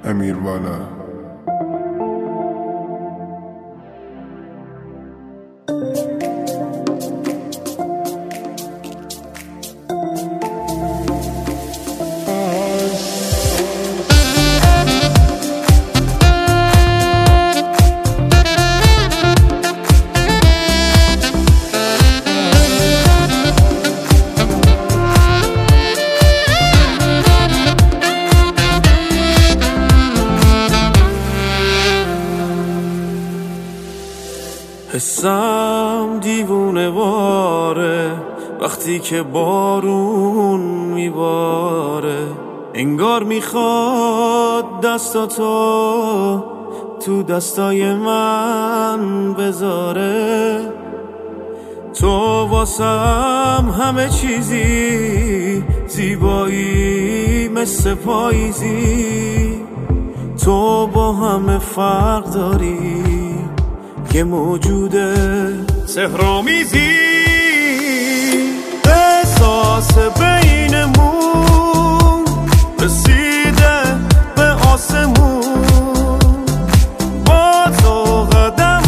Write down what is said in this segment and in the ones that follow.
امیروالا. حسم دیوونه واره وقتی که بارون میباره، انگار میخواد دستاتو تو دستای من بذاره. تو واسم همه چیزی، زیبایی مثل پاییزی. تو با همه فرق داری، یه موجود سحرآمیزی. احساس بینمون رسیده به آسمون، با تو قدم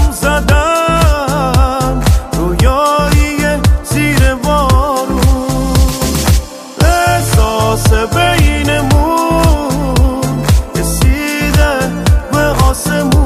زدم رویایی زیر بارون. احساس بینمون رسیده به آسمون،